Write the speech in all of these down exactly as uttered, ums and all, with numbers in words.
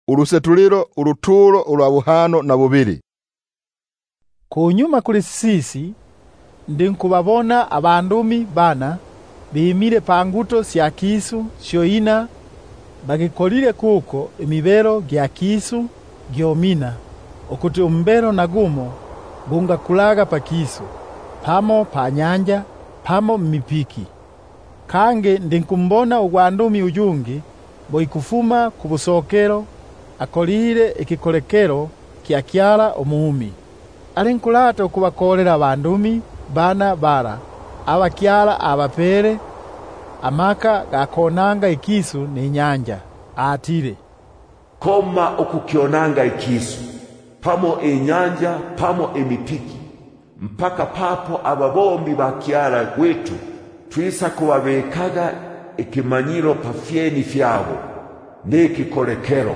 urusetuliro uruturo urwa buhano na bubiri. Kunyuma kuri sisi ndinkubabona abandumi bana bimire panguto sya kisu syoina bagikolire kuko imibero gya kisu gyomina okuti umbero nagumo gunga kulaga pa kisu pamo pa nyanja pamo mipiki. Kange ndinkumbona ugwandumi ujungi boikufuma kubusokero akolire ikikolekero kya kyala omuumi. Alinkulata okubakolera abandumi bana bara abakyala abapere amaka gakonanga ikisu ni nyanja atire koma okukionanga ikisu pamo enyanja pamo emipiki mpaka papo ababombi bakyala kwetu twisa kubabekaga ikimanyiro pafyeni fyabo nekikolekero.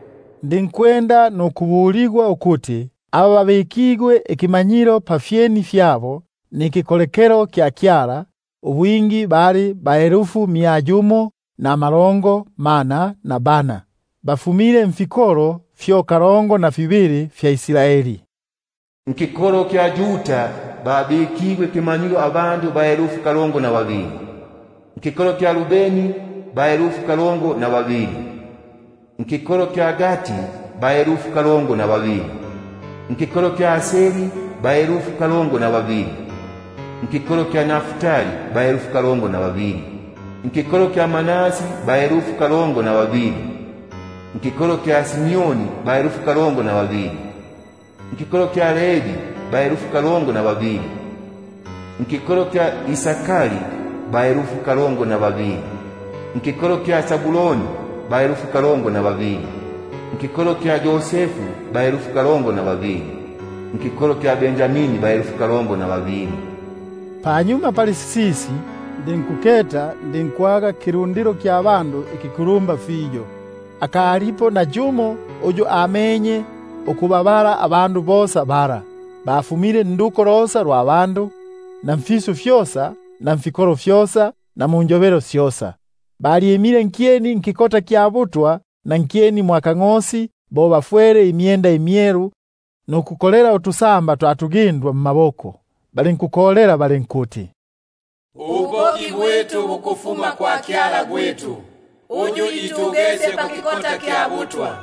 Ndinkwenda nokubuligwa okuti aba babekigwe ikimanyiro pafyeni fyabo nikikolekero kya kyala ubwingi bali baerufu miajumo na marongo mana na bana bafumire mfikoro fyo karongo na fibiri fya Israeli. Nkikoro kya Juta babekigwe kimanyiro abandu baerufu karongo na babiri. Nkikoro kya Rubeni baerufu karongo na babiri. Nkikoro kya Gati baerufu karongo na babiri. Nkikoro kya Aseri baerufu karongo na babiri. Nkikoro kya Naftali baerufu karongo na babiri. Nkikoro kya Manasi baerufu karongo na babiri. Nkikoro kya Simeoni baerufu karongo na babiri. Nkikoro kya Levi baerufu karongo na babiri. Nkikoro kya Isakari baerufu karongo na babiri. Nkikoro kya Zabuloni baerufu karongo na babiri. Nkikoro kya Josefu baerufu karongo na babiri. Nkikoro kya Benjamini baerufu karongo na babiri. Panyuma pali sisi ndinkuketa ndinkwaga kirundiro kya bandu ikikurumba fijo akalipo na jumo ojo amenye okubabara abandu bosa bara bafumire nduko rosa rwa bandu na mfisu fyosa na mfikoro fyosa na munjobero syosa bali emire nkieni nkikota kyabutwa na nkieni mwakang'osi bo bafwere imienda imyeru no kukolera utusamba twatugindwa mu maboko bali nkukolera bali nkuti uboki gwetu bukufuma kwa kyala gwetu uju itugeze pakikota kyabutwa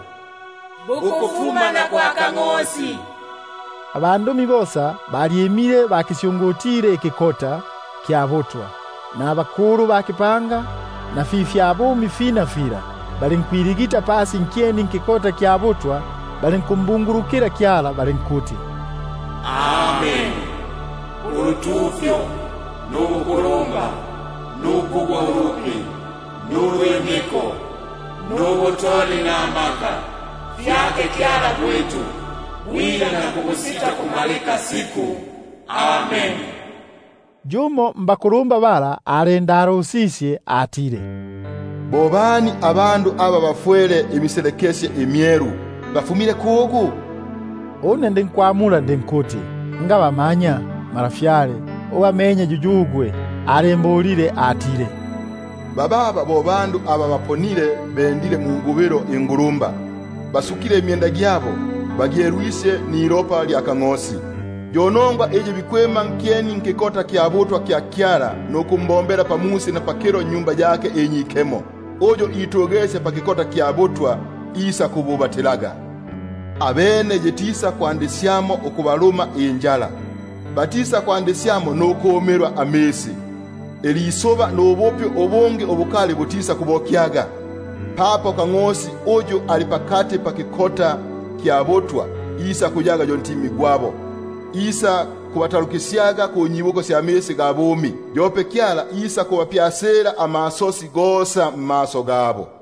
bukufuma na kwa kang'osi. Abandumi bosa bali emire bakisyungutire ikikota kyabutwa na abakuru bakipanga na fifya abumi fina fira bali nkwirigita pasi nkieni nkikota kyabutwa bali nkumbungurukira kyala bali nkuti Amen. Urutufyo nubukulumba nubugwarupi nuwemiko nubutoli na amaka vyake kyala kwetu wila na kubusita kumalika siku. Amen. Jumo mbakurumba bara arenda arusisye atire Bobani abandu aba bafwele imiselekesye emyeru bafumire kuogu. One ndinkwamula ndinkuti ngabamanya marafyale obamenye jujugwe arembolire atire bababa bo bandu aba baponire bendile mu ngubero ingurumba basukire emyenda gyabo bagyeruise ni iropa lya kang'osi jonongwa eje bikwema nkieni nkikota kyabutwa kya kyara no kumbombera pamusi na pakero nyumba yake enyikemo ojo itogese pakikota kyabutwa isa kububatelaga abene jetisa kwandisyamo okubaluma enjala batisa kwandisyamo nokomerwa amesi elisoba n'obopyo obonge obukale butisa kubokyaga papa kang'osi ojo alipakate pakikota kyabotwa isa kujaga jontimi gwabo isa kubatalukisyaga ku nyibuko sya mesi gabomi jope kyala isa kubapyasera amasosi gosa maso gabo.